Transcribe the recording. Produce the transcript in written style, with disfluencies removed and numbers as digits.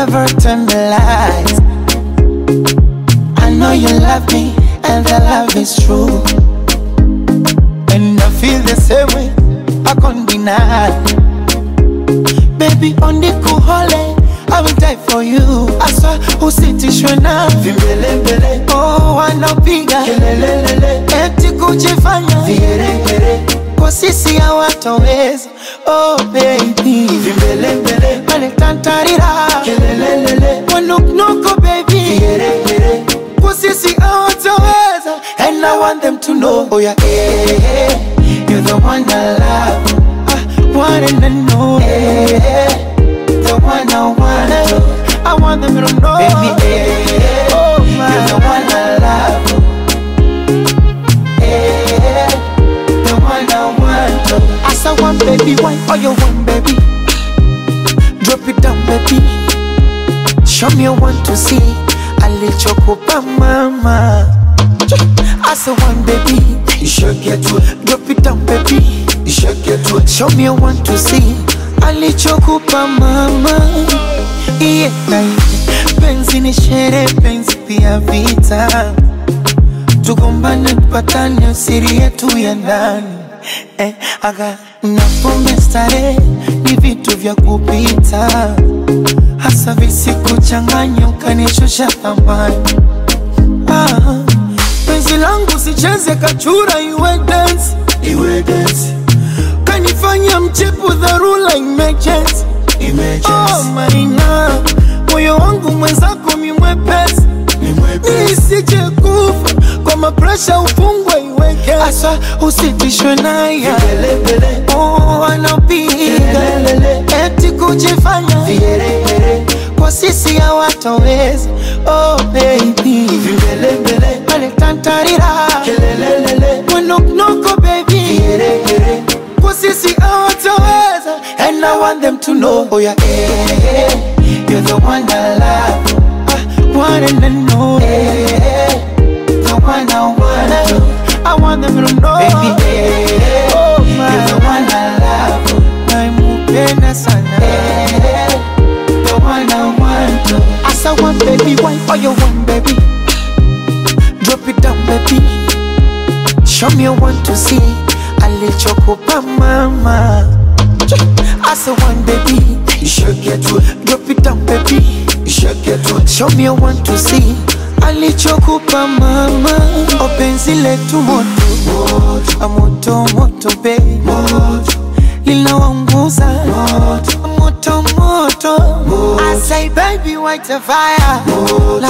never tell me lies. I know you love me, and the love is true. And I feel the same way, I can't deny. Baby, on the cool holiday, I will die for you. I saw usitishwe na vimbelembele. Oh, wanapiga kelelelele, eti kujifanya vigeregere. Kwa sisi hawatoweza. Oh baby, vimbelembele, waletantarira kelelelele, wanuknuko baby vigeregere. Kwa sisi hawatoweza. And I want them to know, oh yeah, yeah, you're the one I love, one and only, the one I want. I want them to know, baby, oh my, you're the one I love, the one I want. I saw one baby, why all you want, baby? Drop it down, baby. Show me you want to see. I let you go, mama. I saw one baby, you should get to it. Drop it down, baby, you should get to it. Show me you want to see. Alichokupa mama. Yeah, penzi ni shere, penzi pia vita. Tugombane patane usiri yetu ya ndani. Aga na pombe stare ni vitu vya kupita. Hasa visiku changanya ukanishusha thamani. Penzi langu sicheze kachura, iwe dance, iwe dance. Kanifanya mchepu dharura emergency, emergency. Oh maina, moyo wangu mwenzako mimwepesi, nisije kufa kwa mapresha ufungwe iweke. Asa usitishwe naye, oh wanapiga eti kujifanya vigeregere. Kwa sisi hawatoweza. Oh baby, vimbelembele, waletantarira kelelelele, wanuknuko baby vigeregere. Kwa sisi hawatoweza. And I want them to know, oh yeah, yeah, you're the one I love, one and only, the one I want. I want them to know, baby, oh my, you're the one I love, naimupenda sana, the one I want. I saw one baby, why all you want, baby? Drop it down, baby. Show me you want to see. Alichokupa mama. I saw one baby, you should get to it. Drop it down, baby, you should get to it. Show me you want to see. Alichokupa mama. O penzi letu moto, moto, moto baby, linawaunguza moto, moto. I say baby, white a fire,